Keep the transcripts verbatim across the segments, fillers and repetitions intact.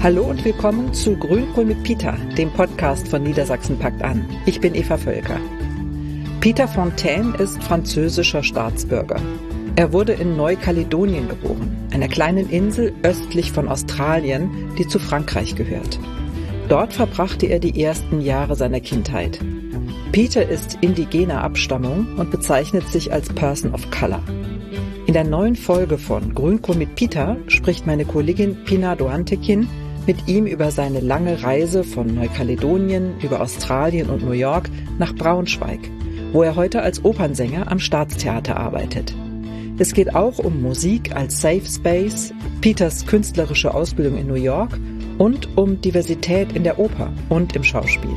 Hallo und willkommen zu Grünkohl mit Peter, dem Podcast von Niedersachsen packt an. Ich bin Eva Völker. Peter Fontaine ist französischer Staatsbürger. Er wurde in Neukaledonien geboren, einer kleinen Insel östlich von Australien, die zu Frankreich gehört. Dort verbrachte er die ersten Jahre seiner Kindheit. Peter ist indigener Abstammung und bezeichnet sich als Person of Color. In der neuen Folge von Grünkohl mit Peter spricht meine Kollegin Pina Doantekin mit ihm über seine lange Reise von Neukaledonien über Australien und New York nach Braunschweig, wo er heute als Opernsänger am Staatstheater arbeitet. Es geht auch um Musik als Safe Space, Peters künstlerische Ausbildung in New York und um Diversität in der Oper und im Schauspiel.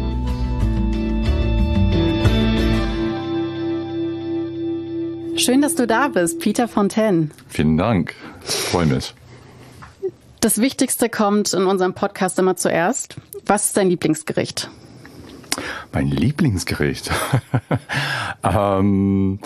Schön, dass du da bist, Peter Fontaine. Vielen Dank, ich freue mich. Das Wichtigste kommt in unserem Podcast immer zuerst. Was ist dein Lieblingsgericht? Mein Lieblingsgericht? ähm,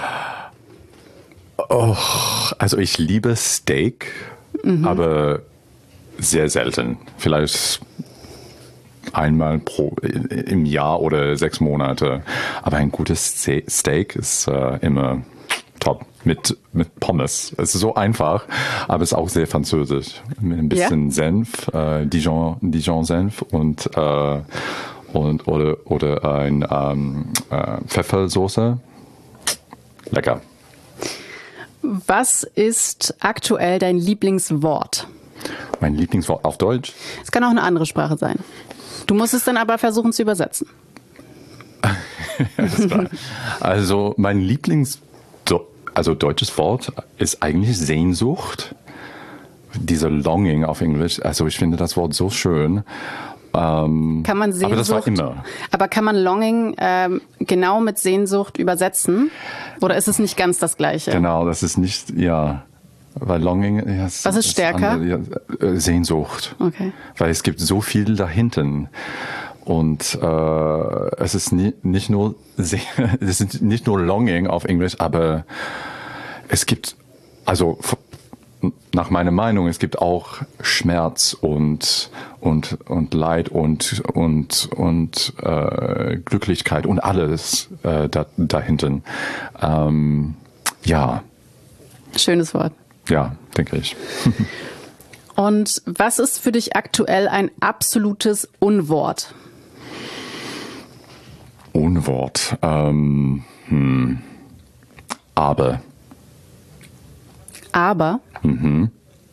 oh, also ich liebe Steak, mhm. aber sehr selten. Vielleicht einmal pro, im Jahr oder sechs Monate. Aber ein gutes Steak ist äh, immer top. Mit, mit Pommes. Es ist so einfach, aber es ist auch sehr französisch. Mit ein bisschen ja. Senf, äh, Dijon, Dijon-Senf und, äh, und oder, oder ein ähm, äh, Pfeffersoße. Lecker. Was ist aktuell dein Lieblingswort? Mein Lieblingswort auf Deutsch? Es kann auch eine andere Sprache sein. Du musst es dann aber versuchen zu übersetzen. Also mein Lieblings Also deutsches Wort ist eigentlich Sehnsucht. Dieser Longing auf Englisch. Also ich finde das Wort so schön. Ähm, kann man Sehnsucht, aber das war immer. Aber kann man Longing ähm, genau mit Sehnsucht übersetzen? Oder ist es nicht ganz das Gleiche? Genau, das ist nicht, ja. Weil Longing, ja, was ist, ist stärker? Andere, ja, Sehnsucht. Okay. Weil es gibt so viel dahinten. Und äh, es ist nie, nicht nur es ist nicht nur Longing auf Englisch, aber es gibt, also nach meiner Meinung, es gibt auch Schmerz und und und Leid und und und äh, Glücklichkeit und alles äh, da, dahinten. Ähm, ja. Schönes Wort. Ja, denke ich. Und was ist für dich aktuell ein absolutes Unwort? Unwort. Ähm, hm. Aber. Aber? Mhm.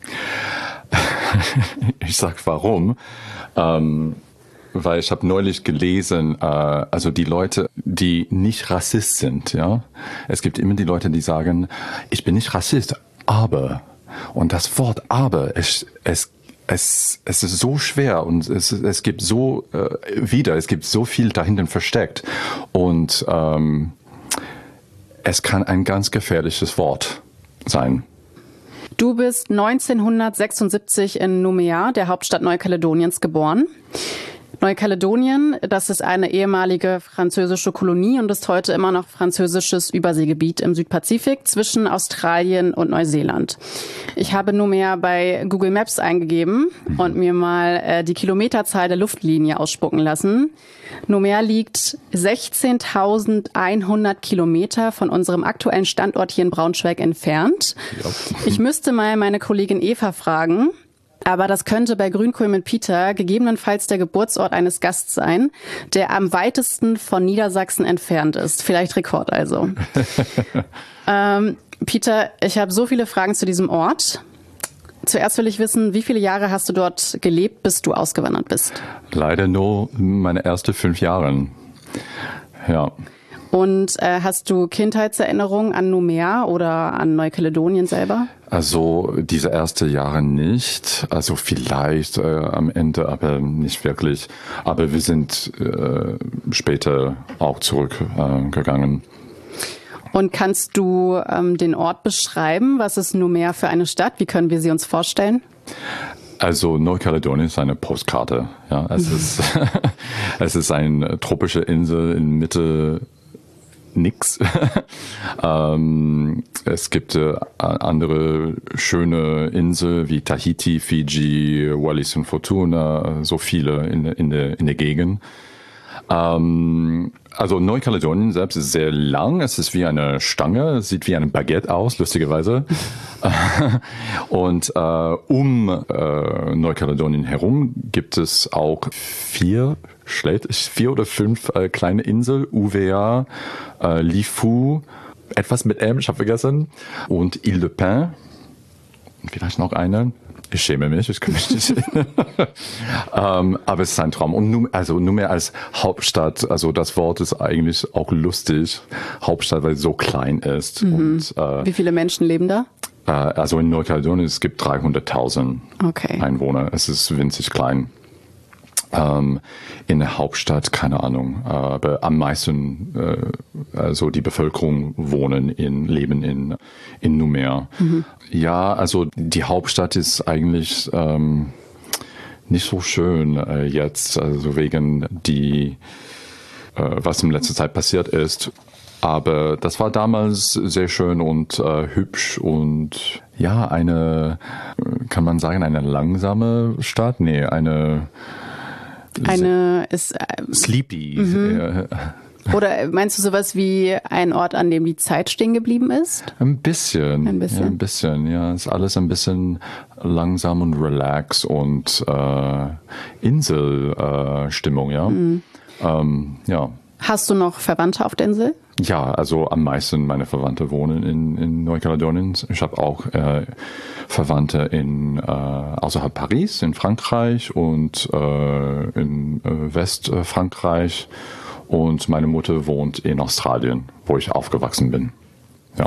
Ich sag warum. Ähm, weil ich habe neulich gelesen, äh, also die Leute, die nicht Rassist sind, ja. Es gibt immer die Leute, die sagen, ich bin nicht Rassist, aber. Und das Wort aber, es, es Es, es ist so schwer und es, es gibt so äh, wieder, es gibt so viel dahinten versteckt und ähm, es kann ein ganz gefährliches Wort sein. Du bist neunzehnhundertsechsundsiebzig in Nouméa, der Hauptstadt Neukaledoniens, geboren. Neukaledonien, das ist eine ehemalige französische Kolonie und ist heute immer noch französisches Überseegebiet im Südpazifik zwischen Australien und Neuseeland. Ich habe Nouméa bei Google Maps eingegeben und mir mal äh, die Kilometerzahl der Luftlinie ausspucken lassen. Nouméa liegt sechzehntausendeinhundert Kilometer von unserem aktuellen Standort hier in Braunschweig entfernt. Ja. Ich müsste mal meine Kollegin Eva fragen, aber das könnte bei Grünkohl mit Peter gegebenenfalls der Geburtsort eines Gasts sein, der am weitesten von Niedersachsen entfernt ist. Vielleicht Rekord also. ähm, Peter, ich habe so viele Fragen zu diesem Ort. Zuerst will ich wissen, wie viele Jahre hast du dort gelebt, bis du ausgewandert bist? Leider nur meine ersten fünf Jahre. Ja. Und äh, hast du Kindheitserinnerungen an Nouméa oder an Neukaledonien selber? Also diese ersten Jahre nicht, also vielleicht äh, am Ende, aber nicht wirklich. Aber wir sind äh, später auch zurückgegangen. Äh, Und kannst du ähm, den Ort beschreiben? Was ist Nouméa für eine Stadt? Wie können wir sie uns vorstellen? Also Neukaledonien ist eine Postkarte. Ja, es ist es ist eine tropische Insel in Mitte nix. ähm, es gibt äh, andere schöne Inseln wie Tahiti, Fiji, Wallis und Futuna, so viele in, in, der, in der Gegend. Ähm, also Neukaledonien selbst ist sehr lang, es ist wie eine Stange, es sieht wie ein Baguette aus, lustigerweise. Und äh, um äh, Neukaledonien herum gibt es auch vier, vier oder fünf äh, kleine Inseln, Uvea, äh, Lifu, etwas mit M, ich habe vergessen, und Île-de-Pin, vielleicht noch eine. Ich schäme mich, ich kann mich nicht erinnern. ähm, aber es ist ein Traum. Und nun, also nur mehr als Hauptstadt, also das Wort ist eigentlich auch lustig. Hauptstadt, weil es so klein ist. Mhm. Und, äh, wie viele Menschen leben da? Äh, also in Neukaledonien, es gibt dreihunderttausend okay. Einwohner. Es ist winzig klein. Ähm, in der Hauptstadt, keine Ahnung, aber am meisten, äh, also die Bevölkerung wohnen in, leben in, in Nouméa. Mhm. Ja, also die Hauptstadt ist eigentlich ähm, nicht so schön äh, jetzt, also wegen die, äh, was in letzter Zeit passiert ist. Aber das war damals sehr schön und äh, hübsch und ja, eine, kann man sagen, eine langsame Stadt? Nee, eine Eine ist äh, Sleepy. Mhm. Oder meinst du sowas wie ein Ort, an dem die Zeit stehen geblieben ist? Ein bisschen. Ein bisschen. Ja, ein bisschen, ja. Ist alles ein bisschen langsam und relax und äh, Inselstimmung, äh, ja. Mhm. Ähm, ja. Hast du noch Verwandte auf der Insel? Ja, also am meisten meine Verwandte wohnen in, in Neukaledonien. Ich habe auch äh, Verwandte in äh, außerhalb Paris, in Frankreich und äh, in äh, Westfrankreich. Und meine Mutter wohnt in Australien, wo ich aufgewachsen bin. Ja.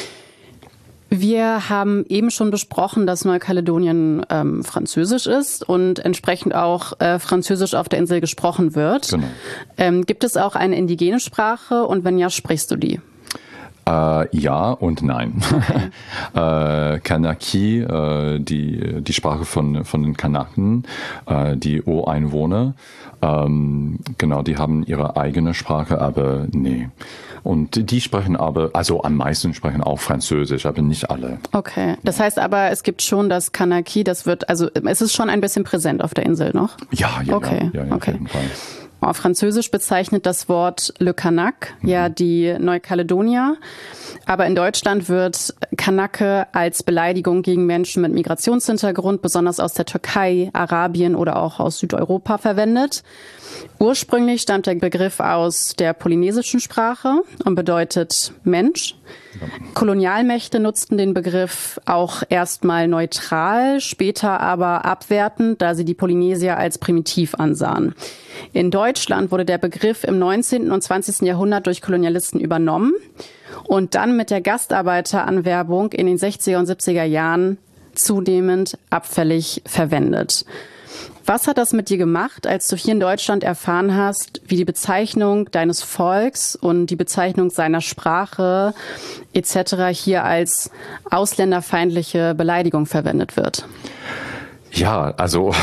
Wir haben eben schon besprochen, dass Neukaledonien ähm, französisch ist und entsprechend auch äh, Französisch auf der Insel gesprochen wird. Genau. Ähm, gibt es auch eine indigene Sprache und wenn ja, sprichst du die? Äh, ja und nein. Okay. äh, Kanaki, äh, die, die Sprache von, von den Kanaken, äh, die Ureinwohner, ähm, genau, die haben ihre eigene Sprache, aber nee. Und die sprechen aber, also am meisten sprechen auch Französisch, aber nicht alle. Okay, das heißt aber, es gibt schon das Kanaki, das wird, also es ist schon ein bisschen präsent auf der Insel noch? Ja, ja, okay. ja, ja, ja okay. auf jeden Fall. Auf Französisch bezeichnet das Wort Le Kanak mhm. ja die Neukaledonier. Aber in Deutschland wird Kanake als Beleidigung gegen Menschen mit Migrationshintergrund, besonders aus der Türkei, Arabien oder auch aus Südeuropa verwendet. Ursprünglich stammt der Begriff aus der polynesischen Sprache und bedeutet Mensch. Ja. Kolonialmächte nutzten den Begriff auch erstmal neutral, später aber abwertend, da sie die Polynesier als primitiv ansahen. In Deutschland wurde der Begriff im neunzehnten und zwanzigsten Jahrhundert durch Kolonialisten übernommen und dann mit der Gastarbeiteranwerbung in den sechziger und siebziger Jahren zunehmend abfällig verwendet. Was hat das mit dir gemacht, als du hier in Deutschland erfahren hast, wie die Bezeichnung deines Volks und die Bezeichnung seiner Sprache et cetera hier als ausländerfeindliche Beleidigung verwendet wird? Ja, also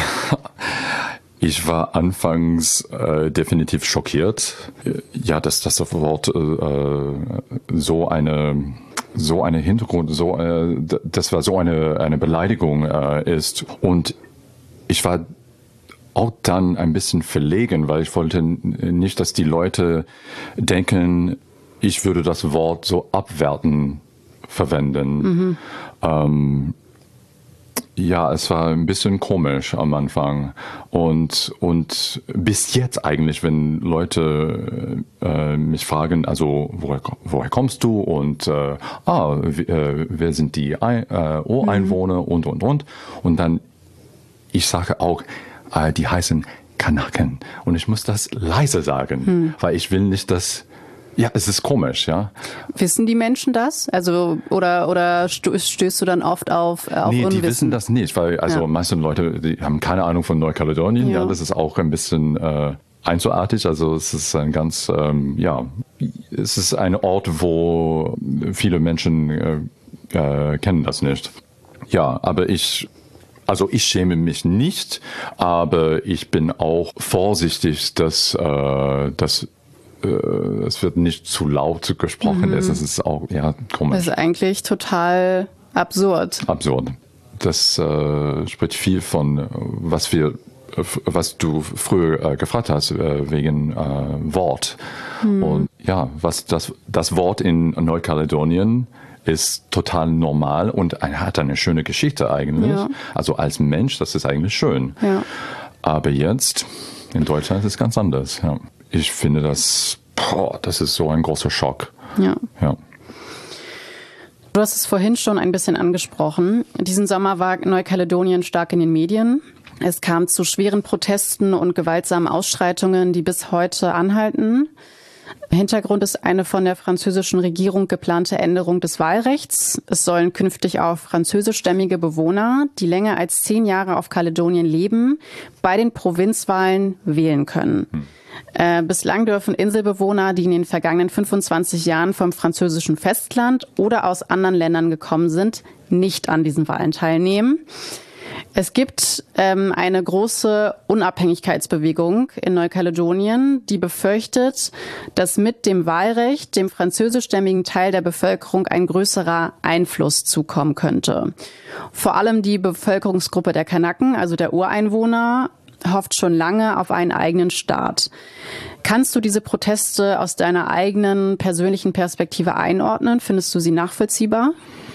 ich war anfangs äh, definitiv schockiert, ja, dass das Wort äh, so eine so eine Hintergrund, so äh, das war so eine eine Beleidigung äh, ist und ich war auch dann ein bisschen verlegen, weil ich wollte nicht, dass die Leute denken, ich würde das Wort so abwerten verwenden. Mhm. Ähm, ja, es war ein bisschen komisch am Anfang und und bis jetzt eigentlich, wenn Leute äh, mich fragen, also woher, woher kommst du und äh, ah, äh, wer sind die äh, Ureinwohner mhm. und und und und dann ich sage auch, äh, die heißen Kanaken. Und ich muss das leise sagen, hm. weil ich will nicht, dass, ja, es ist komisch, ja. Wissen die Menschen das? Also, oder, oder stößt du dann oft auf, äh, auf Nee, Unwissen? die wissen das nicht, weil, also, ja. meiste Leute, die haben keine Ahnung von Neukaledonien, ja. ja, das ist auch ein bisschen, äh, einzigartig, also es ist ein ganz, ähm, ja, es ist ein Ort, wo viele Menschen, äh, äh, kennen das nicht. Ja, aber ich, Also ich schäme mich nicht, aber ich bin auch vorsichtig, dass, äh, dass äh, es wird nicht zu laut gesprochen. Mhm. Es ist auch ja komisch. Das ist eigentlich total absurd. Absurd. Das äh, spricht viel von, was wir, was du früher äh, gefragt hast, äh, wegen äh, Wort. Mhm. Und ja, was das, das Wort in Neukaledonien ist total normal und hat eine schöne Geschichte eigentlich. Ja. Also als Mensch, das ist eigentlich schön. Ja. Aber jetzt in Deutschland ist es ganz anders. Ja. Ich finde das, boah, das ist so ein großer Schock. Ja. Ja. Du hast es vorhin schon ein bisschen angesprochen. Diesen Sommer war Neukaledonien stark in den Medien. Es kam zu schweren Protesten und gewaltsamen Ausschreitungen, die bis heute anhalten. Hintergrund ist eine von der französischen Regierung geplante Änderung des Wahlrechts. Es sollen künftig auch französischstämmige Bewohner, die länger als zehn Jahre auf Kaledonien leben, bei den Provinzwahlen wählen können. Hm. Äh, bislang dürfen Inselbewohner, die in den vergangenen fünfundzwanzig Jahren vom französischen Festland oder aus anderen Ländern gekommen sind, nicht an diesen Wahlen teilnehmen. Es gibt ähm, eine große Unabhängigkeitsbewegung in Neukaledonien, die befürchtet, dass mit dem Wahlrecht dem französischstämmigen Teil der Bevölkerung ein größerer Einfluss zukommen könnte. Vor allem die Bevölkerungsgruppe der Kanaken, also der Ureinwohner, hofft schon lange auf einen eigenen Staat. Kannst du diese Proteste aus deiner eigenen persönlichen Perspektive einordnen? Findest du sie nachvollziehbar?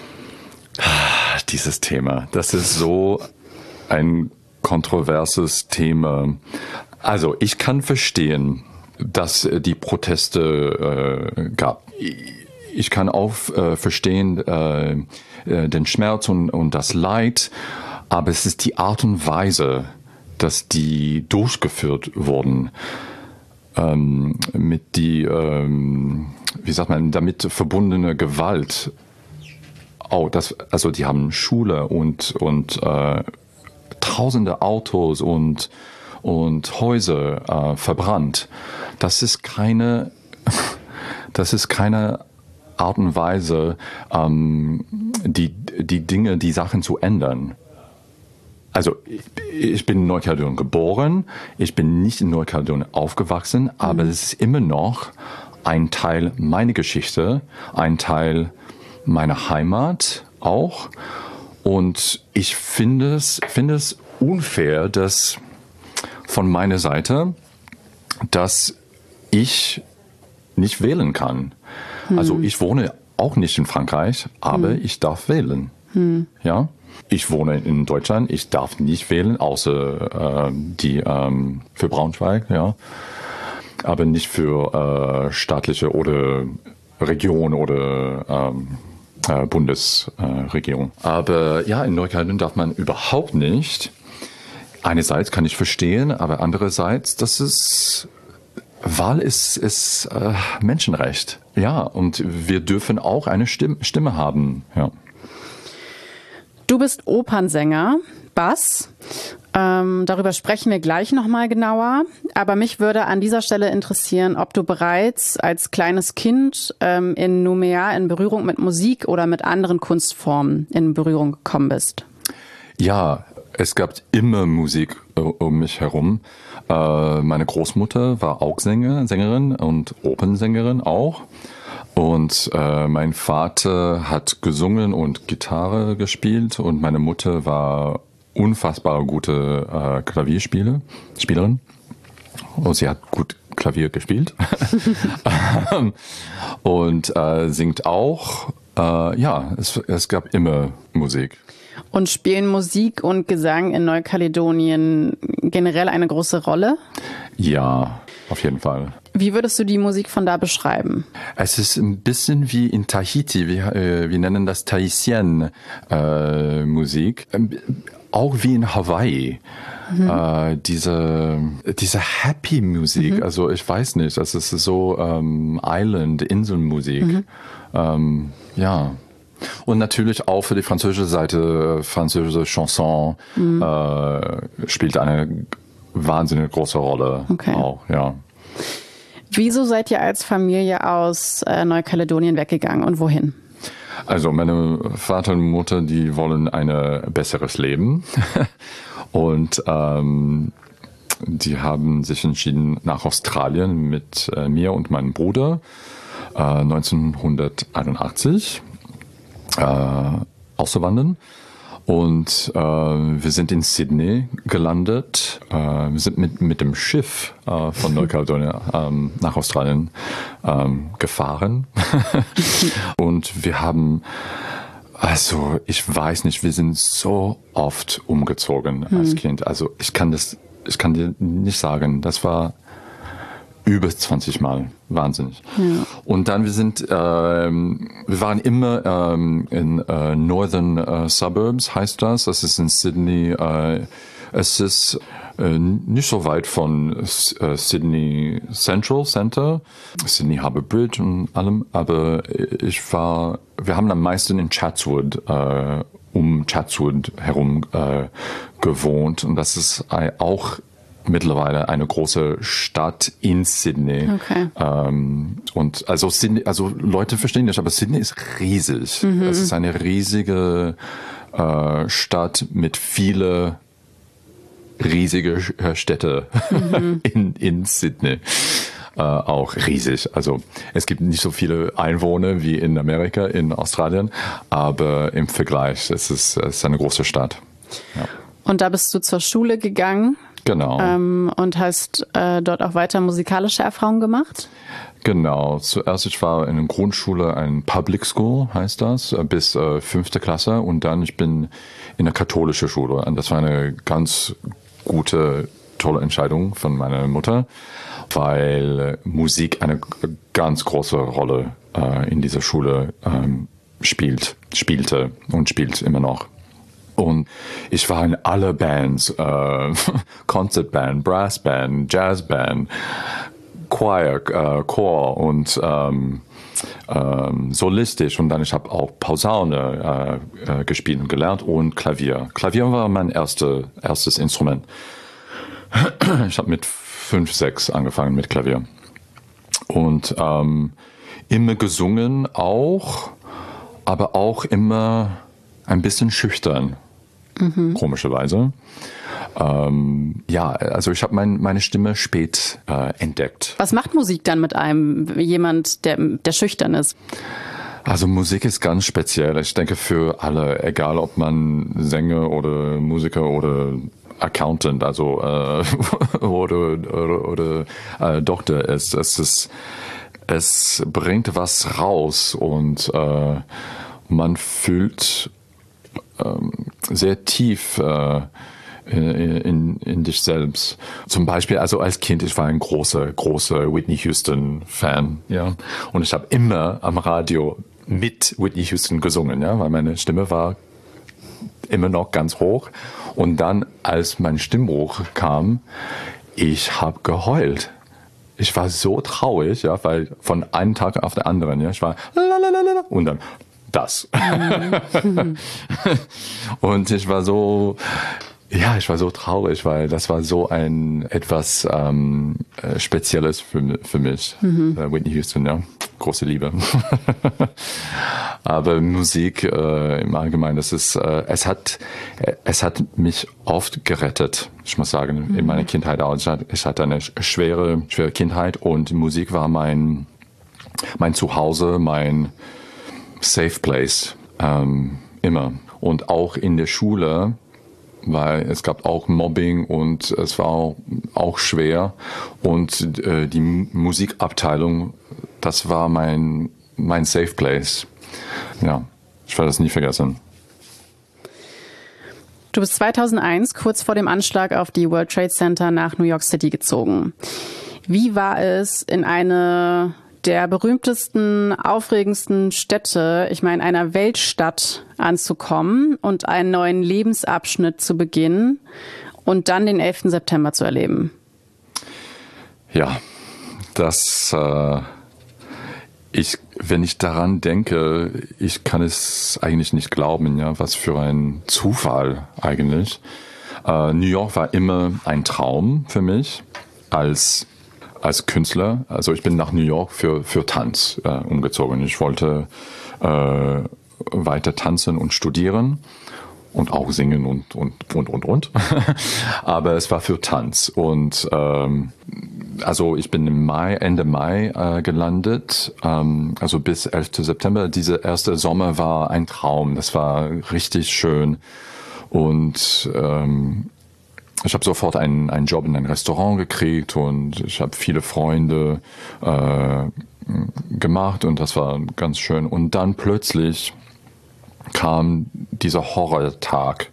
Dieses Thema, das ist so ein kontroverses Thema. Also ich kann verstehen, dass die Proteste äh, gab. Ich kann auch äh, verstehen äh, den Schmerz und, und das Leid, aber es ist die Art und Weise, dass die durchgeführt wurden, ähm, mit die, ähm, wie sagt man, damit verbundene Gewalt. Oh, das, also die haben Schule und und äh, tausende Autos und und Häuser äh, verbrannt. Das ist keine, das ist keine Art und Weise, ähm, die die Dinge, die Sachen zu ändern. Also ich bin in Neukaledonien geboren, ich bin nicht in Neukaledonien aufgewachsen, aber mhm. es ist immer noch ein Teil meiner Geschichte, ein Teil meiner Heimat auch. Und ich finde es, finde es unfair, dass von meiner Seite, dass ich nicht wählen kann. Mhm. Also ich wohne auch nicht in Frankreich, aber mhm. ich darf wählen. Mhm. Ja. Ich wohne in Deutschland, ich darf nicht wählen, außer äh, die ähm, für Braunschweig, ja, aber nicht für äh, staatliche oder Region oder ähm, äh, Bundesregierung. Äh, aber ja, in Neukaledonien darf man überhaupt nicht. Einerseits kann ich verstehen, aber andererseits, das ist Wahl ist, ist äh, Menschenrecht. Ja, und wir dürfen auch eine Stimme, Stimme haben, ja. Du bist Opernsänger, Bass. Ähm, darüber sprechen wir gleich nochmal genauer. Aber mich würde an dieser Stelle interessieren, ob du bereits als kleines Kind ähm, in Nouméa in Berührung mit Musik oder mit anderen Kunstformen in Berührung gekommen bist. Ja, es gab immer Musik äh, um mich herum. Äh, meine Großmutter war auch Sänger, Sängerin und Opernsängerin auch. Und äh, mein Vater hat gesungen und Gitarre gespielt und meine Mutter war unfassbar gute äh, Klavierspieler, Spielerin. Und sie hat gut Klavier gespielt und äh, singt auch. Äh, ja, es, es gab immer Musik. Und spielen Musik und Gesang in Neukaledonien generell eine große Rolle? Ja, auf jeden Fall. Wie würdest du die Musik von da beschreiben? Es ist ein bisschen wie in Tahiti. Wir, äh, wir nennen das Tahitienne äh, Musik. Ähm, auch wie in Hawaii. Mhm. Äh, diese, diese Happy Musik. Mhm. Also ich weiß nicht, das ist so ähm, Island, Inselmusik. Mhm. Ähm, ja. Und natürlich auch für die französische Seite, französische Chanson mhm. äh, spielt eine wahnsinnig große Rolle. Okay. Auch, ja. Wieso seid ihr als Familie aus äh, Neukaledonien weggegangen und wohin? Also meine Vater und Mutter, die wollen ein besseres Leben. Und ähm, die haben sich entschieden, nach Australien mit äh, mir und meinem Bruder äh, neunzehnhunderteinundachtzig äh, auszuwandern. Und äh, wir sind in Sydney gelandet. Äh, wir sind mit, mit dem Schiff äh, von Neukaledonien ähm, nach Australien ähm, gefahren. Und wir haben, also ich weiß nicht, wir sind so oft umgezogen als mhm. Kind. Also ich kann das, ich kann dir nicht sagen, das war über zwanzig Mal. Wahnsinnig. Ja. Und dann, wir sind, ähm, wir waren immer ähm, in äh, Northern äh, Suburbs, heißt das. Das ist in Sydney. Äh, es ist äh, nicht so weit von äh, Sydney Central Center, Sydney Harbour Bridge und allem. Aber ich war, wir haben am meisten in Chatswood, äh, um Chatswood herum äh, gewohnt. Und das ist äh, auch mittlerweile eine große Stadt in Sydney. Okay. Ähm, und also Sydney, also Leute verstehen das, aber Sydney ist riesig. Mhm. Es ist eine riesige äh, Stadt mit viele riesige Städte mhm. in, in Sydney. Äh, auch riesig. Also es gibt nicht so viele Einwohner wie in Amerika, in Australien, aber im Vergleich, es ist, es ist eine große Stadt. Ja. Und da bist du zur Schule gegangen? Genau. Ähm, und hast äh, dort auch weiter musikalische Erfahrungen gemacht? Genau. Zuerst, ich war in der Grundschule, ein Public School heißt das, bis äh, fünfte Klasse. Und dann, ich bin in eine katholische Schule. Und das war eine ganz gute, tolle Entscheidung von meiner Mutter, weil Musik eine ganz große Rolle äh, in dieser Schule ähm, spielt, spielte und spielt immer noch. Und ich war in alle Bands, äh, Concertband, Brassband, Jazzband, Choir, äh, Chor und ähm, ähm, solistisch. Und dann ich habe auch Posaune äh, äh, gespielt und gelernt und Klavier. Klavier war mein erste, erstes Instrument. Ich habe mit fünf, sechs angefangen mit Klavier. Und ähm, immer gesungen auch, aber auch immer ein bisschen schüchtern. Mhm. Komischerweise. Ähm, ja, also ich habe mein, meine Stimme spät äh, entdeckt. Was macht Musik dann mit einem, jemand, der, der schüchtern ist? Also Musik ist ganz speziell. Ich denke für alle, egal ob man Sänger oder Musiker oder Accountant, also äh, oder oder, oder äh, Doktor ist, es ist, es bringt was raus und äh, man fühlt sehr tief äh, in, in, in dich selbst. Zum Beispiel, also als Kind, ich war ein großer, großer Whitney Houston-Fan, ja. Und ich habe immer am Radio mit Whitney Houston gesungen, ja, weil meine Stimme war immer noch ganz hoch. Und dann, als mein Stimmbruch kam, ich habe geheult. Ich war so traurig, ja, weil von einem Tag auf den anderen, ja, ich war und dann das. Mhm. Und ich war so, ja, ich war so traurig, weil das war so ein etwas ähm, Spezielles für, für mich. Mhm. Äh, Whitney Houston, ja, große Liebe. Aber Musik äh, im Allgemeinen, das ist, äh, es hat, es hat mich oft gerettet, ich muss sagen, mhm. in meiner Kindheit auch. Ich hatte, ich hatte eine schwere, schwere Kindheit und Musik war mein, mein Zuhause, mein Safe Place, ähm, immer. Und auch in der Schule, weil es gab auch Mobbing und es war auch, auch schwer. Und äh, die Musikabteilung, das war mein, mein Safe Place. Ja, ich werde das nie vergessen. Du bist zweitausendeins kurz vor dem Anschlag auf die World Trade Center nach New York City gezogen. Wie war es, in eine der berühmtesten, aufregendsten Städte, ich meine einer Weltstadt, anzukommen und einen neuen Lebensabschnitt zu beginnen und dann den elften September zu erleben? Ja, das, äh, ich, wenn ich daran denke, ich kann es eigentlich nicht glauben, ja, was für ein Zufall eigentlich. Äh, New York war immer ein Traum für mich als als Künstler. Also ich bin nach New York für, für Tanz äh, umgezogen. Ich wollte äh, weiter tanzen und studieren. und auch singen und und und und und. Aber es war für Tanz. Und ähm, also ich bin im Mai, Ende Mai äh, gelandet, ähm, also bis elften September. Dieser erste Sommer war ein Traum. Das war richtig schön. Und ähm, ich habe sofort einen, einen Job in einem Restaurant gekriegt und ich habe viele Freunde äh, gemacht und das war ganz schön. Und dann plötzlich kam dieser Horrortag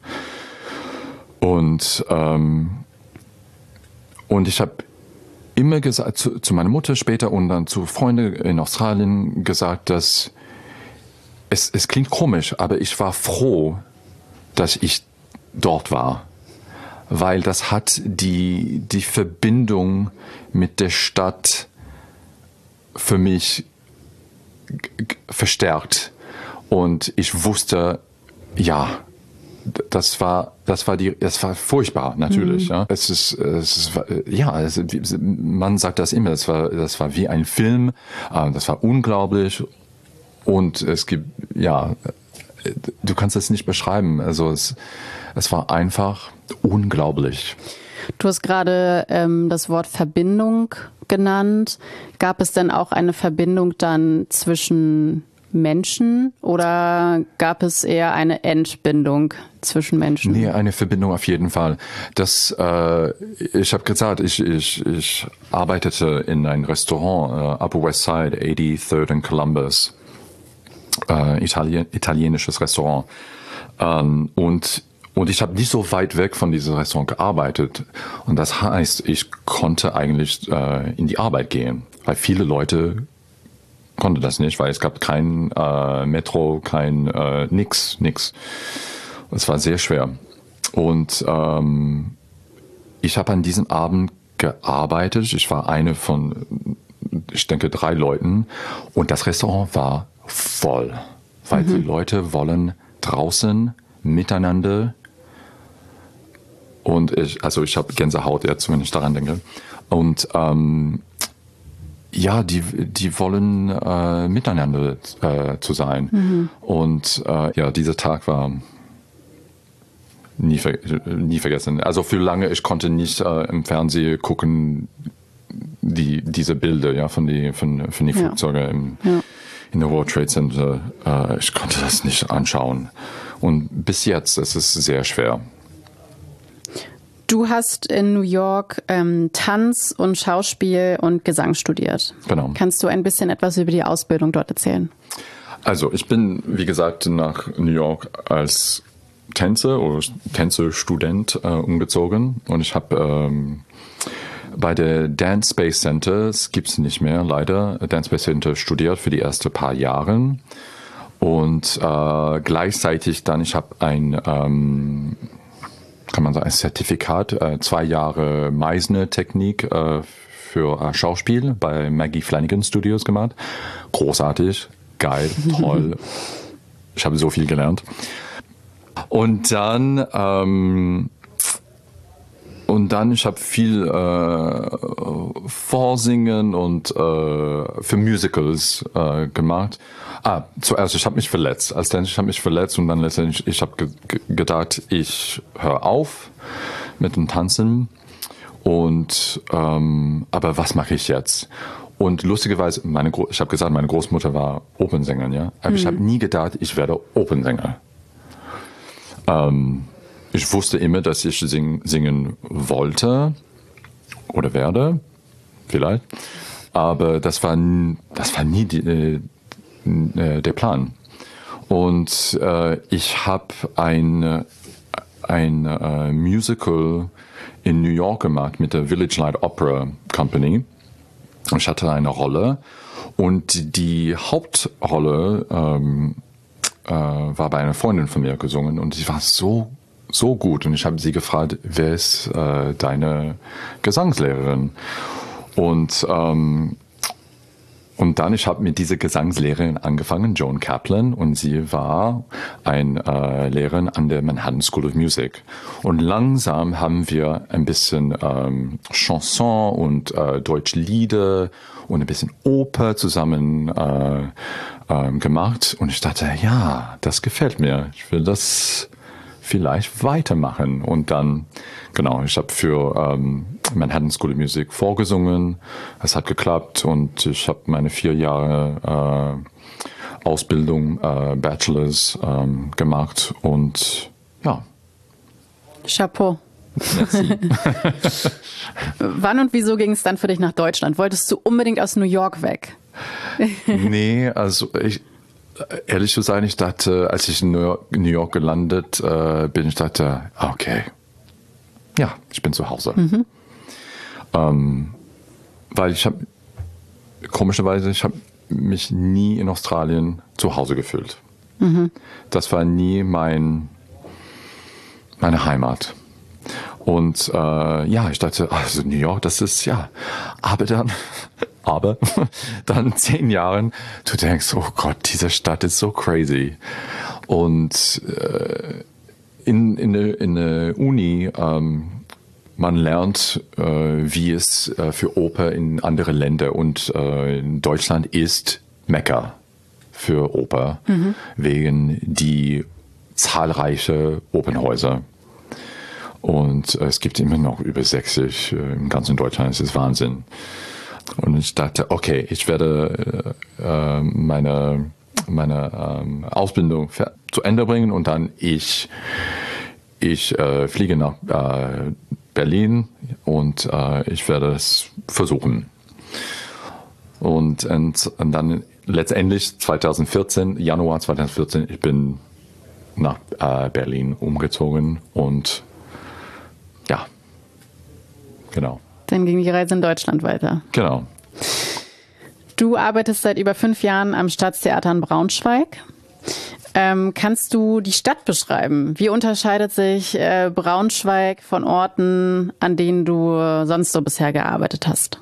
und ähm, und ich habe immer gesagt zu, zu meiner Mutter später und dann zu Freunden in Australien gesagt, dass es, es klingt komisch, aber ich war froh, dass ich dort war, weil das hat die die Verbindung mit der Stadt für mich g- g- verstärkt. Und ich wusste, ja, das war, das war die, es war furchtbar, natürlich, mhm. ja. Es ist, es ist, ja, es, man sagt das immer, es war, das war wie ein Film, das war unglaublich und es gibt, ja, du kannst es nicht beschreiben, also es, es war einfach unglaublich. Du hast gerade ähm, das Wort Verbindung genannt. Gab es denn auch eine Verbindung dann zwischen Menschen oder gab es eher eine Entbindung zwischen Menschen? Nee, eine Verbindung auf jeden Fall. Das, äh, ich habe gesagt, ich, ich, ich arbeitete in einem Restaurant, uh, Upper West Side, eighty-third and Columbus, äh, Italien, italienisches Restaurant. Ähm, und Und ich habe nicht so weit weg von diesem Restaurant gearbeitet. Und das heißt, ich konnte eigentlich äh, in die Arbeit gehen, weil viele Leute konnten das nicht, weil es gab kein äh, Metro, kein äh, nix, nix. Es war sehr schwer. Und ähm, ich habe an diesem Abend gearbeitet. Ich war eine von, ich denke, drei Leuten. Und das Restaurant war voll, weil mhm. die Leute wollen draußen miteinander. Und ich, also ich habe Gänsehaut jetzt, wenn ich daran denke. Und ähm, ja, die die wollen äh, miteinander äh, zu sein. Mhm. Und äh, ja, dieser Tag war nie ver- nie vergessen. Also für lange, ich konnte nicht äh, im Fernsehen gucken, die diese Bilder, ja, von die von von die Flugzeuge ja. im ja. in der World Trade Center. Äh, ich konnte das nicht anschauen. Und bis jetzt, es ist sehr schwer. Du hast in New York ähm, Tanz und Schauspiel und Gesang studiert. Genau. Kannst du ein bisschen etwas über die Ausbildung dort erzählen? Also ich bin, wie gesagt, nach New York als Tänzer oder Tänzerstudent äh, umgezogen und ich habe ähm, bei der Dance Space Center, es gibt es nicht mehr leider, Dance Space Center studiert für die ersten paar Jahre und äh, gleichzeitig dann, ich habe ein ähm, kann man sagen, ein Zertifikat, äh, zwei Jahre Meisner-Technik äh, für äh, Schauspiel bei Maggie Flanagan Studios gemacht. Großartig, geil, toll. Ich habe so viel gelernt. Und dann, ähm, und dann, ich habe viel äh, Vorsingen und äh, für Musicals äh, gemacht. Ah, zuerst, ich habe mich verletzt. Als Tänzer, ich habe mich verletzt und dann letztendlich, ich habe ge- ge- gedacht, ich höre auf mit dem Tanzen. Und ähm, aber was mache ich jetzt? Und lustigerweise, meine Gro- ich habe gesagt, meine Großmutter war Opernsängerin, ja. Aber mhm. ich habe nie gedacht, ich werde Opernsänger. Ähm, ich wusste immer, dass ich sing- singen wollte oder werde, vielleicht. Aber das war, das war nie die, äh, der Plan. Und äh, ich habe ein, ein äh, Musical in New York gemacht mit der Village Light Opera Company. Ich hatte eine Rolle und die Hauptrolle ähm, äh, war bei einer Freundin von mir gesungen und sie war so so gut und ich habe sie gefragt, wer ist äh, deine Gesangslehrerin? Und ähm, Und dann, ich habe mit dieser Gesangslehrerin angefangen, Joan Kaplan, und sie war eine äh, Lehrerin an der Manhattan School of Music. Und langsam haben wir ein bisschen ähm, Chanson und äh, deutsche Lieder und ein bisschen Oper zusammen äh, ähm, gemacht. Und ich dachte, ja, das gefällt mir. Ich will das vielleicht weitermachen. Und dann, genau, ich habe für ähm, Manhattan School of Music vorgesungen. Es hat geklappt und ich habe meine vier Jahre äh, Ausbildung, äh, Bachelors ähm, gemacht und ja. Chapeau. Merci. Wann und wieso ging es dann für dich nach Deutschland? Wolltest du unbedingt aus New York weg? Nee, also ich, ehrlich zu sein, ich dachte, als ich in New York, New York gelandet äh, bin, ich dachte, okay, ja, ich bin zu Hause. Mhm. Ähm, weil ich habe, komischerweise, ich habe mich nie in Australien zu Hause gefühlt. Mhm. Das war nie mein, meine Heimat. Und äh, ja, ich dachte, also New York, das ist ja, aber dann, aber dann zehn Jahren, du denkst, oh Gott, diese Stadt ist so crazy. Und äh, in in der in der Uni, ähm, man lernt, äh, wie es äh, für Oper in andere Länder und äh, in Deutschland ist Mekka für Oper, mhm. wegen die zahlreiche Opernhäuser. Und es gibt immer noch über sechzig im ganzen Deutschland. Das ist Wahnsinn. Und ich dachte, okay, ich werde äh, meine, meine ähm, Ausbildung zu Ende bringen und dann ich, ich äh, fliege nach äh, Berlin und äh, ich werde es versuchen. Und, und, und dann letztendlich zwanzig vierzehn, Januar zwanzig vierzehn, ich bin nach äh, Berlin umgezogen und ja, genau. Dann ging die Reise in Deutschland weiter. Genau. Du arbeitest seit über fünf Jahren am Staatstheater in Braunschweig. Ähm, kannst du die Stadt beschreiben? Wie unterscheidet sich äh, Braunschweig von Orten, an denen du sonst so bisher gearbeitet hast?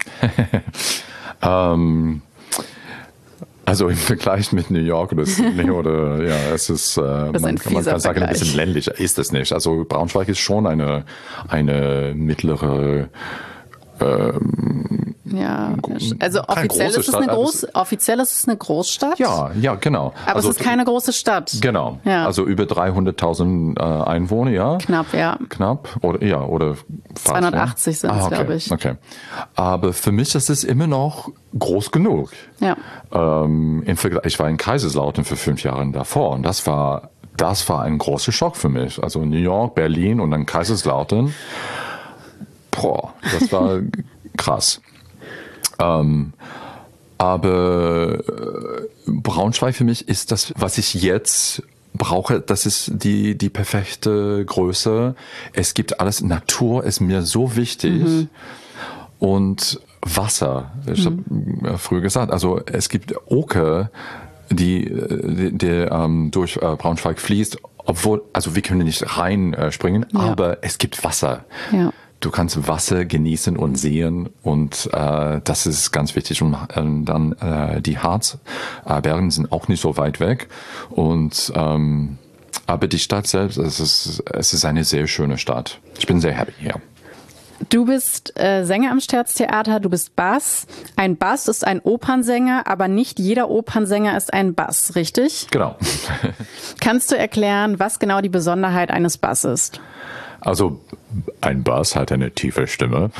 ähm... Also im Vergleich mit New York oder Sydney oder ja, es ist, äh, das man, ist man kann sagen, Vergleich. ein bisschen ländlicher ist es nicht. Also Braunschweig ist schon eine eine mittlere ähm, ja, also offiziell ist es eine Groß, offiziell ist es eine Großstadt. Ja, ja, genau. Aber also, es ist keine große Stadt. Genau. Ja. Also über dreihunderttausend äh, Einwohner, ja. Knapp, ja. Knapp oder ja oder fast, zweihundertachtzig sind es, ah, okay. glaube ich. Okay. Aber für mich ist es immer noch groß genug. Ja. Ähm, im Vergleich, ich war in Kaiserslautern für fünf Jahre davor und das war das war ein großer Schock für mich. Also New York, Berlin und dann Kaiserslautern. Boah, das war krass. Ähm, aber äh, Braunschweig für mich ist das, was ich jetzt brauche. Das ist die, die perfekte Größe. Es gibt alles. Natur ist mir so wichtig. Mhm. Und Wasser. Ich mhm. habe früher gesagt, also es gibt Oker, die, die, die ähm, durch äh, Braunschweig fließt, obwohl, also wir können nicht reinspringen, äh, ja. aber es gibt Wasser. Ja. Du kannst Wasser genießen und sehen und äh, das ist ganz wichtig. Und äh, dann äh, die Harzberge sind auch nicht so weit weg. Und ähm, aber die Stadt selbst, es ist, es ist eine sehr schöne Stadt. Ich bin sehr happy hier. Du bist äh, Sänger am Staatstheater, du bist Bass. Ein Bass ist ein Opernsänger, aber nicht jeder Opernsänger ist ein Bass, richtig? Genau. Kannst du erklären, was genau die Besonderheit eines Bass ist? Also ein Bass hat eine tiefe Stimme.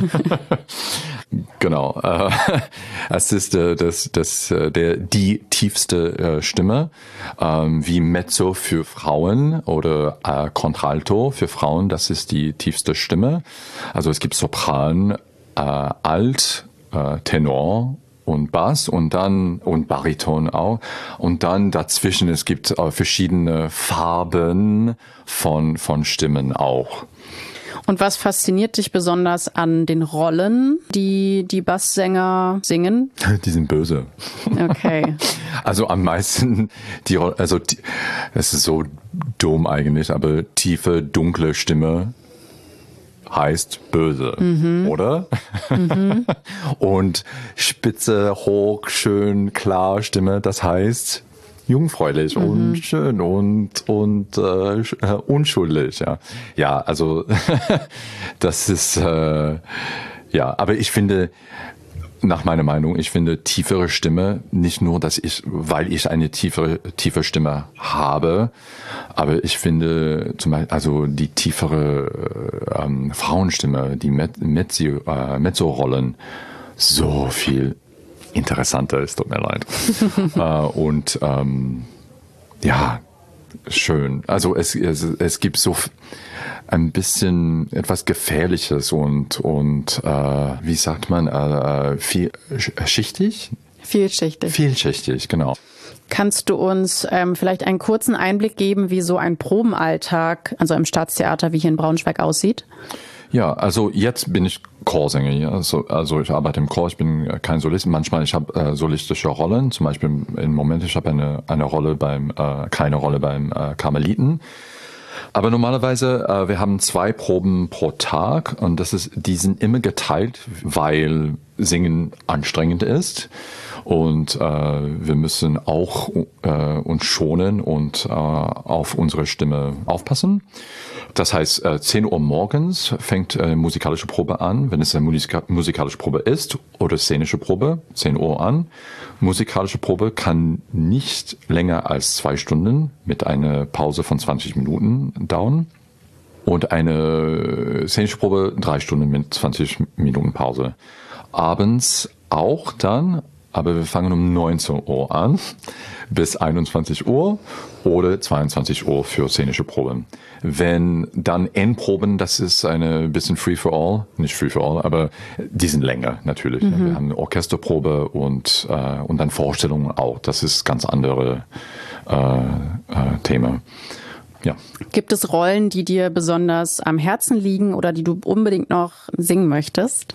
Genau. Äh, es ist äh, das, das, äh, der, die tiefste äh, Stimme, ähm, wie Mezzo für Frauen oder äh, Contralto für Frauen. Das ist die tiefste Stimme. Also es gibt Sopran, äh, Alt, äh, Tenor und Bass und dann und Bariton auch und dann dazwischen es gibt äh, verschiedene Farben von von Stimmen auch. Und was fasziniert dich besonders an den Rollen, die die Basssänger singen? Die sind böse. Okay. Also am meisten die also die, es ist so dumm eigentlich, aber tiefe dunkle Stimme heißt böse, mhm. oder? Mhm. Und spitze, hoch, schön, klar Stimme, das heißt jungfräulich mhm. und schön und und äh, unschuldig, ja. Ja, also das ist äh, ja, aber ich finde nach meiner Meinung, ich finde tiefere Stimme, nicht nur, dass ich, weil ich eine tiefere, tiefe Stimme habe, aber ich finde zum Beispiel, also die tiefere ähm, Frauenstimme, die Mezzo, äh, Mezzo-Rollen, so viel interessanter, es tut mir leid. äh, und ähm, ja, schön. Also es, es, es gibt so ein bisschen etwas Gefährliches und, und äh, wie sagt man, äh, vielschichtig? Vielschichtig. Vielschichtig, genau. Kannst du uns ähm, vielleicht einen kurzen Einblick geben, wie so ein Probenalltag, also im Staatstheater wie hier in Braunschweig aussieht? Ja, also jetzt bin ich Chorsänger. Ja? Also, also ich arbeite im Chor, ich bin kein Solist. Manchmal ich habe äh, solistische Rollen. Zum Beispiel im Moment, ich habe eine, eine Rolle beim, äh, keine Rolle beim äh, Karmeliten. Aber normalerweise, äh, wir haben zwei Proben pro Tag und das ist, die sind immer geteilt, weil Singen anstrengend ist. Und äh, wir müssen auch äh, uns schonen und äh, auf unsere Stimme aufpassen. Das heißt, äh, zehn Uhr morgens fängt äh, musikalische Probe an, wenn es eine Musika- musikalische Probe ist, oder szenische Probe, zehn Uhr an. Musikalische Probe kann nicht länger als zwei Stunden mit einer Pause von zwanzig Minuten dauern. Und eine szenische Probe drei Stunden mit zwanzig Minuten Pause. Abends auch dann, aber wir fangen um neunzehn Uhr an bis einundzwanzig Uhr oder zweiundzwanzig Uhr für szenische Proben. Wenn dann Endproben, das ist eine bisschen free for all, nicht free for all, aber die sind länger natürlich. Mhm. Wir haben eine Orchesterprobe und, äh, und dann Vorstellungen auch. Das ist ganz andere äh, äh, Thema. Ja. Gibt es Rollen, die dir besonders am Herzen liegen oder die du unbedingt noch singen möchtest?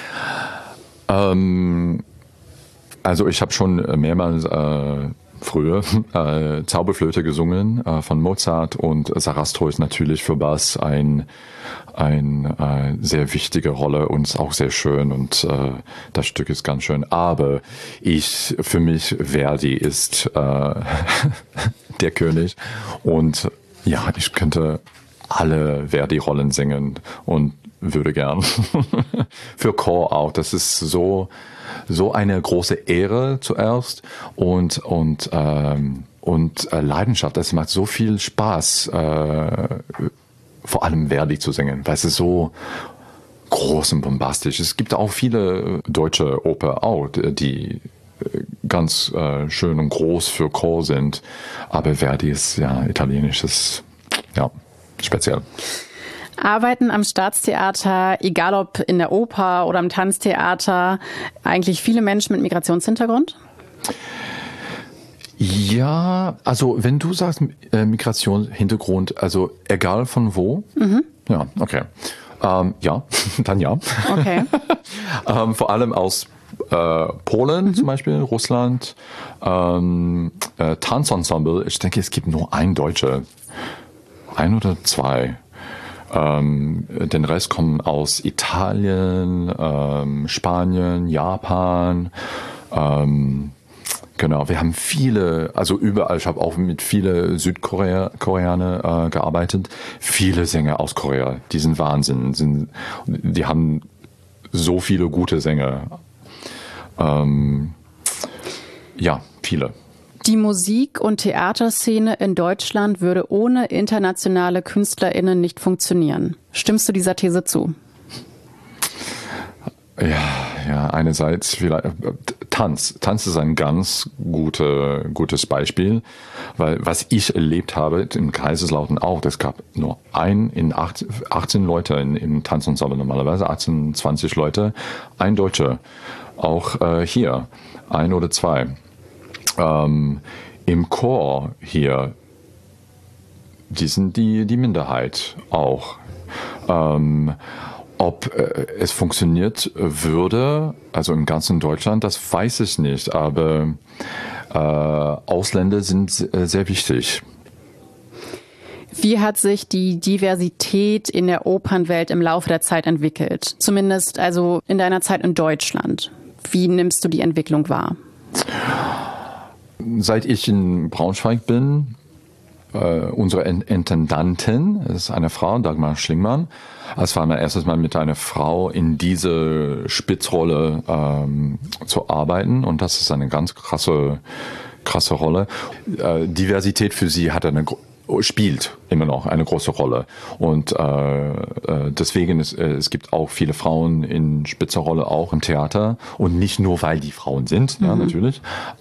Ähm, also ich habe schon mehrmals äh, früher äh, Zauberflöte gesungen äh, von Mozart und Sarastro ist natürlich für Bass ein, ein äh, sehr wichtige Rolle und ist auch sehr schön und äh, das Stück ist ganz schön. Aber ich, für mich, Verdi ist äh, der König und ja, ich könnte alle Verdi-Rollen singen und würde gern. Für Chor auch. Das ist so, so eine große Ehre zuerst und, und, ähm, und äh, Leidenschaft. Das macht so viel Spaß, äh, vor allem Verdi zu singen, weil es ist so groß und bombastisch. Es gibt auch viele deutsche Oper auch, die ganz äh, schön und groß für Chor sind. Aber Verdi ist ja italienisches, ja, speziell. Arbeiten am Staatstheater, egal ob in der Oper oder im Tanztheater, eigentlich viele Menschen mit Migrationshintergrund? Ja, also wenn du sagst äh, Migrationshintergrund, also egal von wo? Mhm. Ja, okay. Ähm, ja, dann ja. Okay. ähm, vor allem aus äh, Polen mhm. zum Beispiel, Russland, ähm, äh, Tanzensemble. Ich denke, es gibt nur ein Deutscher. Ein oder zwei. Ähm, den Rest kommen aus Italien, ähm, Spanien, Japan. Ähm, genau, wir haben viele, also überall, ich habe auch mit vielen Südkoreanern äh, gearbeitet. Viele Sänger aus Korea, die sind Wahnsinn. Sind, die haben so viele gute Sänger. Ähm, ja, viele. Die Musik- und Theaterszene in Deutschland würde ohne internationale KünstlerInnen nicht funktionieren. Stimmst du dieser These zu? Ja, ja, einerseits vielleicht Tanz. Tanz ist ein ganz gute, gutes Beispiel, weil was ich erlebt habe in Kaiserslautern auch, es gab nur ein in acht, achtzehn Leute in, in Tanzensemble normalerweise, achtzehn, zwanzig Leute, ein Deutscher. Auch äh, hier, ein oder zwei. Ähm, im Chor hier, die sind die, die Minderheit auch. Ähm, ob äh, es funktioniert würde, also im ganzen Deutschland, das weiß ich nicht, aber äh, Ausländer sind äh, sehr wichtig. Wie hat sich die Diversität in der Opernwelt im Laufe der Zeit entwickelt? Zumindest also in deiner Zeit in Deutschland. Wie nimmst du die Entwicklung wahr? Seit ich in Braunschweig bin, äh, unsere Intendantin ist eine Frau, Dagmar Schlingmann. Es war mein erstes Mal mit einer Frau in diese Spitzrolle ähm, zu arbeiten und das ist eine ganz krasse, krasse Rolle. Äh, Diversität für sie hat eine spielt immer noch eine große Rolle und äh, äh, deswegen ist, äh, es gibt auch viele Frauen in spitzer Rolle auch im Theater und nicht nur weil die Frauen sind, mhm. ja natürlich,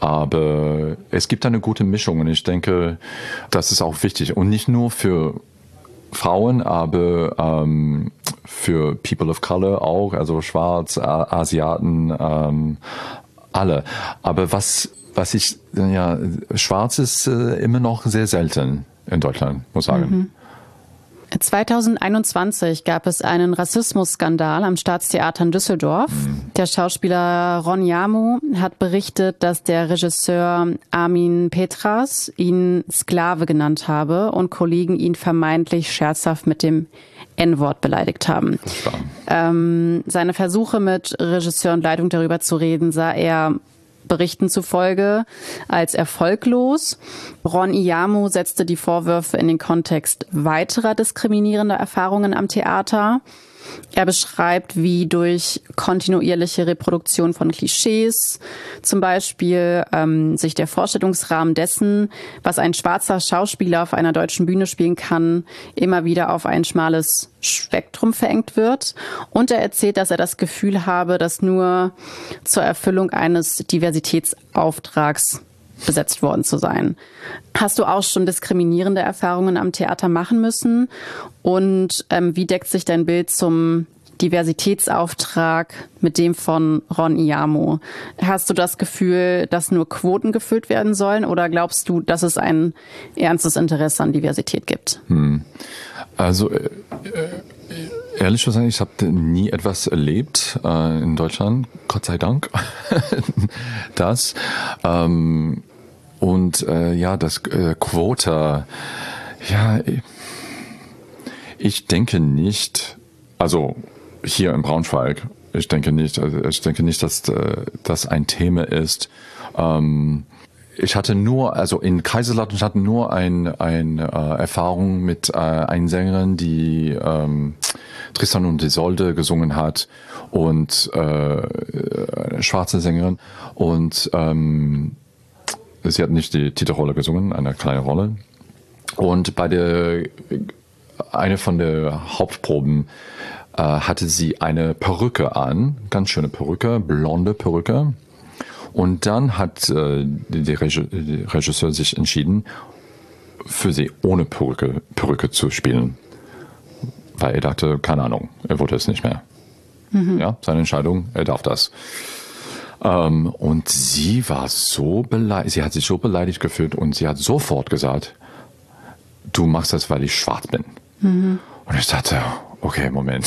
aber es gibt eine gute Mischung und ich denke, das ist auch wichtig und nicht nur für Frauen, aber ähm, für People of Color auch, also Schwarz, Asiaten, ähm, alle. Aber was was ich ja Schwarz ist äh, immer noch sehr selten in Deutschland, muss ich sagen. Mhm. zwanzig einundzwanzig gab es einen Rassismusskandal am Staatstheater in Düsseldorf. Mhm. Der Schauspieler Ron Jarmuth hat berichtet, dass der Regisseur Armin Petras ihn Sklave genannt habe und Kollegen ihn vermeintlich scherzhaft mit dem En-Wort beleidigt haben. Ähm, seine Versuche mit Regisseur und Leitung darüber zu reden, sah er Berichten zufolge als erfolglos. Ron Jarmuth setzte die Vorwürfe in den Kontext weiterer diskriminierender Erfahrungen am Theater. Er beschreibt, wie durch kontinuierliche Reproduktion von Klischees, zum Beispiel ähm, sich der Vorstellungsrahmen dessen, was ein schwarzer Schauspieler auf einer deutschen Bühne spielen kann, immer wieder auf ein schmales Spektrum verengt wird. Und er erzählt, dass er das Gefühl habe, dass nur zur Erfüllung eines Diversitätsauftrags besetzt worden zu sein. Hast du auch schon diskriminierende Erfahrungen am Theater machen müssen? Und ähm, wie deckt sich dein Bild zum Diversitätsauftrag mit dem von Ron Jarmuth? Hast du das Gefühl, dass nur Quoten gefüllt werden sollen oder glaubst du, dass es ein ernstes Interesse an Diversität gibt? Hm. Also äh, ehrlich gesagt, ich habe nie etwas erlebt äh, in Deutschland, Gott sei Dank, das. Ähm, und äh, ja, das äh, Quota, ja, ich denke nicht, also hier in Braunschweig, ich denke nicht, also ich denke nicht, dass das ein Thema ist. Ähm, ich hatte nur, also in Kaiserslautern, ich hatte nur ein, eine äh, Erfahrung mit äh, einer Sängerin, die ähm, Tristan und Isolde gesungen hat und äh, eine schwarze Sängerin und ähm, sie hat nicht die Titelrolle gesungen, eine kleine Rolle. Und bei der eine von der Hauptproben äh, hatte sie eine Perücke an, ganz schöne Perücke, blonde Perücke. Und dann hat äh, der Regisseur sich entschieden, für sie ohne Perücke, Perücke zu spielen. Weil er dachte, keine Ahnung, er wollte es nicht mehr. Mhm. Ja, seine Entscheidung, er darf das. Ähm, und sie war so beleidigt, sie hat sich so beleidigt gefühlt und sie hat sofort gesagt, du machst das, weil ich schwarz bin. Mhm. Und ich dachte, okay, Moment.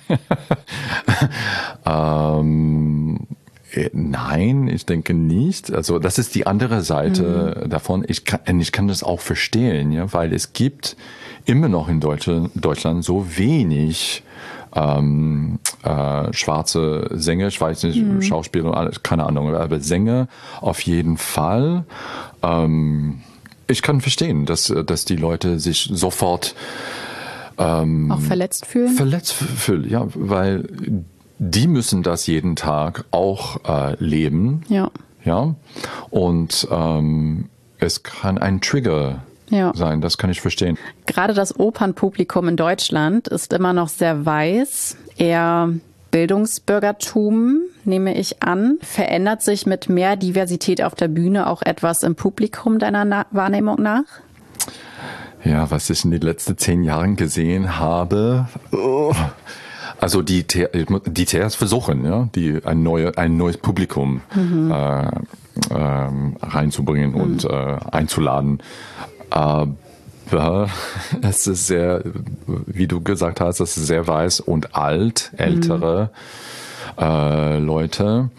ähm, nein, ich denke nicht. Also das ist die andere Seite mhm. davon. Ich kann, ich kann das auch verstehen, ja, weil es gibt immer noch in Deutschland, Deutschland so wenig ähm, äh, schwarze Sänger, ich weiß nicht, mhm. Schauspieler und alles, keine Ahnung, aber Sänger auf jeden Fall. Ähm, ich kann verstehen, dass, dass die Leute sich sofort ähm, auch verletzt fühlen. Verletzt fühlen, ja, weil die müssen das jeden Tag auch äh, leben. Ja. Ja. Und ähm, es kann ein Trigger ja. sein, das kann ich verstehen. Gerade das Opernpublikum in Deutschland ist immer noch sehr weiß, eher Bildungsbürgertum, nehme ich an. Verändert sich mit mehr Diversität auf der Bühne auch etwas im Publikum deiner Na- Wahrnehmung nach? Ja, was ich in den letzten zehn Jahren gesehen habe, oh. Also die die Theater versuchen, ja, die ein neue ein neues Publikum mhm. äh, äh, reinzubringen mhm. und äh, einzuladen. Aber es ist sehr, wie du gesagt hast, es ist sehr weiß und alt, ältere mhm. äh, Leute.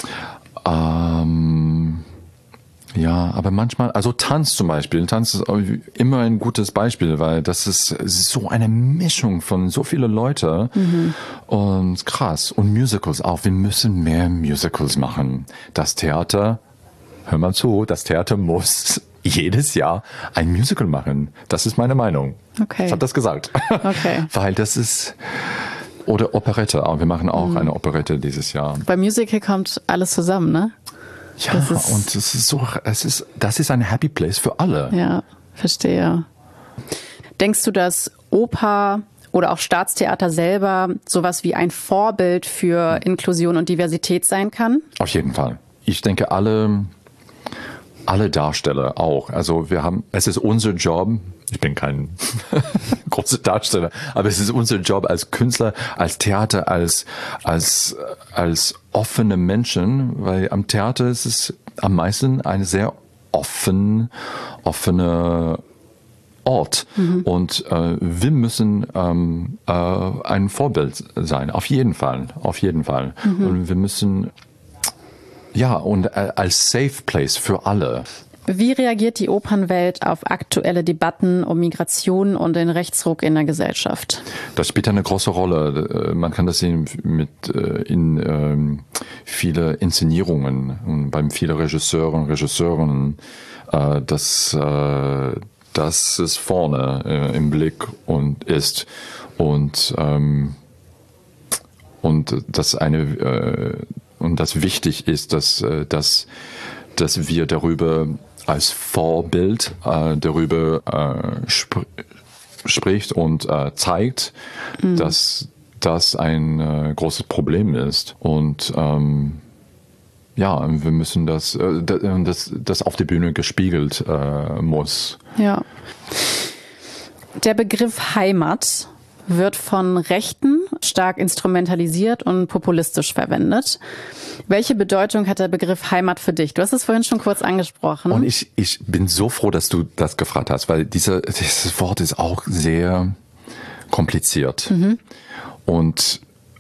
Ähm, Ja, aber manchmal, also Tanz zum Beispiel, Tanz ist immer ein gutes Beispiel, weil das ist so eine Mischung von so vielen Leuten mhm. und krass. Und Musicals auch, wir müssen mehr Musicals machen. Das Theater, hör mal zu, das Theater muss jedes Jahr ein Musical machen. Das ist meine Meinung. Okay. Ich habe das gesagt. Okay. Weil das ist, oder Operette, wir machen auch mhm. eine Operette dieses Jahr. Beim Musical kommt alles zusammen, ne? Ja, das ist, und es ist so, es ist, das ist ein Happy Place für alle. Ja, verstehe. Denkst du, dass Oper oder auch Staatstheater selber sowas wie ein Vorbild für Inklusion und Diversität sein kann? Auf jeden Fall. Ich denke, alle, alle Darsteller auch. Also wir haben, es ist unser Job, ich bin kein großer Darsteller, aber es ist unser Job als Künstler, als Theater, als, als, als offene Menschen, weil am Theater ist es am meisten eine sehr offen, offene Ort. Mhm. Und äh, wir müssen ähm, äh, ein Vorbild sein, auf jeden Fall, auf jeden Fall. Mhm. Und wir müssen, ja, und äh, als Safe Place für alle. Wie reagiert die Opernwelt auf aktuelle Debatten um Migration und den Rechtsruck in der Gesellschaft? Das spielt eine große Rolle. Man kann das sehen mit in ähm, viele Inszenierungen und beim viele Regisseure und Regisseurinnen, äh, dass äh, das ist vorne äh, im Blick und ist und ähm, und das eine äh, und das wichtig ist, dass äh, dass dass wir darüber als Vorbild äh, darüber äh, sp- spricht und äh, zeigt, mhm. dass das ein äh, großes Problem ist. Und ähm, ja, wir müssen das, äh, das, das auf die Bühne gespiegelt äh, muss. Ja. Der Begriff Heimat wird von Rechten stark instrumentalisiert und populistisch verwendet. Welche Bedeutung hat der Begriff Heimat für dich? Du hast es vorhin schon kurz angesprochen. Und ich, ich bin so froh, dass du das gefragt hast, weil dieser, dieses Wort ist auch sehr kompliziert. Mhm. Und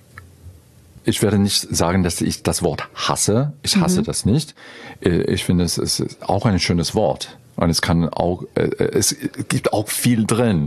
ich werde nicht sagen, dass ich das Wort hasse. Ich hasse mhm. das nicht. Ich finde, es ist auch ein schönes Wort. Und es kann auch, es gibt auch viel drin.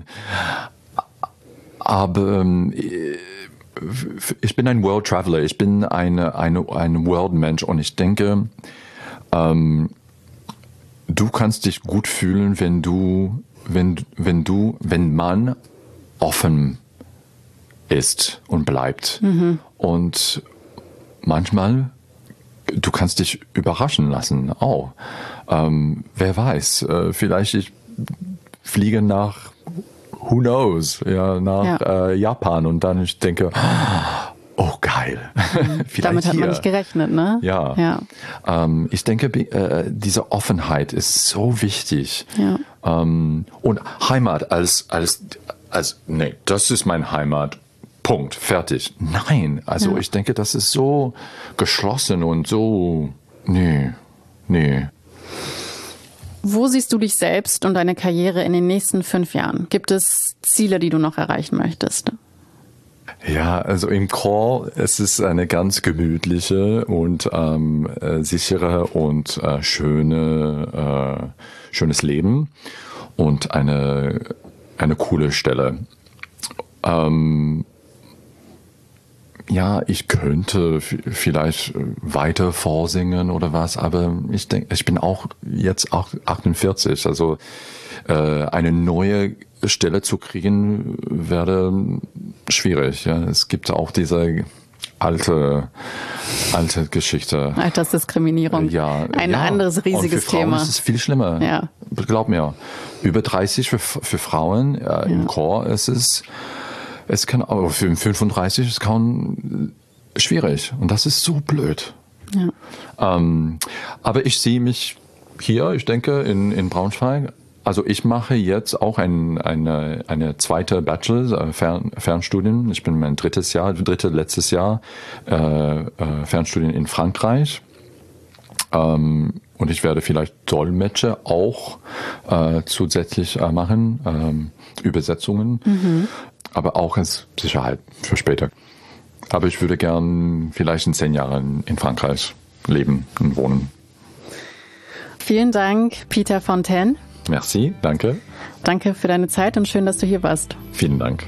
Aber ähm, ich bin ein World Traveler, ich bin eine, eine, ein World Mensch und ich denke, ähm, du kannst dich gut fühlen, wenn du, wenn, wenn du, wenn man offen ist und bleibt. Mhm. Und manchmal, du kannst dich überraschen lassen auch. Ähm, wer weiß, äh, vielleicht ich fliege nach Who knows? Ja, nach ja. Äh, Japan und dann ich denke, oh geil. Vielleicht Damit hat hier. man nicht gerechnet, ne? Ja. ja. Ähm, ich denke, äh, diese Offenheit ist so wichtig. Ja. Ähm, und Heimat als als als nee, das ist mein Heimat. Punkt. Fertig. Nein, also ja. ich denke, das ist so geschlossen und so nee, nee. Wo siehst du dich selbst und deine Karriere in den nächsten fünf Jahren? Gibt es Ziele, die du noch erreichen möchtest? Ja, also im Chor, es ist eine ganz gemütliche und ähm, äh, sichere und äh, schöne, äh, schönes Leben und eine, eine coole Stelle. Ähm, Ja, ich könnte vielleicht weiter vorsingen oder was, aber ich denke, ich bin auch jetzt auch achtundvierzig, also äh, eine neue Stelle zu kriegen wäre schwierig. Ja, es gibt auch diese alte alte Geschichte. Altersdiskriminierung. Ja, ein ja. anderes riesiges Und für Frauen Thema. ist es viel schlimmer. Ja. Glaub mir, über dreißig für für Frauen äh, ja. im Chor ist es Es kann aber für fünfunddreißig ist kaum schwierig und das ist so blöd. Ja. Ähm, aber ich sehe mich hier, ich denke in, in Braunschweig. Also ich mache jetzt auch ein, eine, eine zweite Bachelor Fern, Fernstudien. Ich bin mein drittes Jahr, dritte letztes Jahr äh, äh, Fernstudien in Frankreich. Ähm, und ich werde vielleicht Dolmetscher auch äh, zusätzlich äh, machen, ähm, Übersetzungen. Mhm. Aber auch als Sicherheit für später. Aber ich würde gern vielleicht in zehn Jahren in Frankreich leben und wohnen. Vielen Dank, Peter Fontaine. Merci, danke. Danke für deine Zeit und schön, dass du hier warst. Vielen Dank.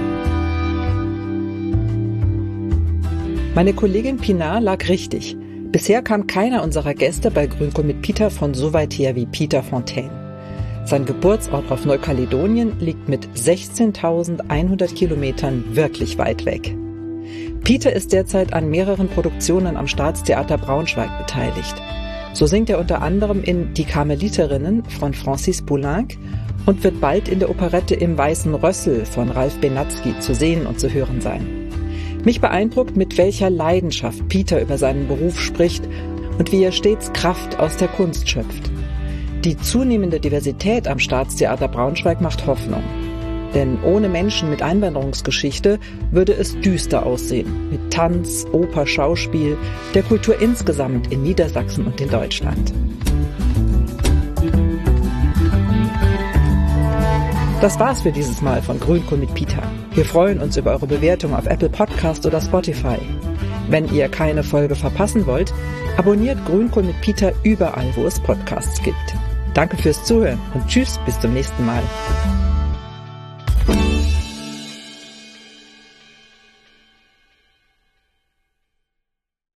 Meine Kollegin Pinar lag richtig. Bisher kam keiner unserer Gäste bei Grünkohl mit Peter von so weit her wie Peter Fontaine. Sein Geburtsort auf Neukaledonien liegt mit sechzehntausendeinhundert Kilometern wirklich weit weg. Peter ist derzeit an mehreren Produktionen am Staatstheater Braunschweig beteiligt. So singt er unter anderem in Die Karmeliterinnen von Francis Poulenc und wird bald in der Operette Im Weißen Rössel von Ralph Benatzky zu sehen und zu hören sein. Mich beeindruckt, mit welcher Leidenschaft Peter über seinen Beruf spricht und wie er stets Kraft aus der Kunst schöpft. Die zunehmende Diversität am Staatstheater Braunschweig macht Hoffnung. Denn ohne Menschen mit Einwanderungsgeschichte würde es düster aussehen. Mit Tanz, Oper, Schauspiel, der Kultur insgesamt in Niedersachsen und in Deutschland. Das war's für dieses Mal von Grünkohl mit Peter. Wir freuen uns über eure Bewertung auf Apple Podcast oder Spotify. Wenn ihr keine Folge verpassen wollt, abonniert Grünkohl mit Peter überall, wo es Podcasts gibt. Danke fürs Zuhören und tschüss, bis zum nächsten Mal.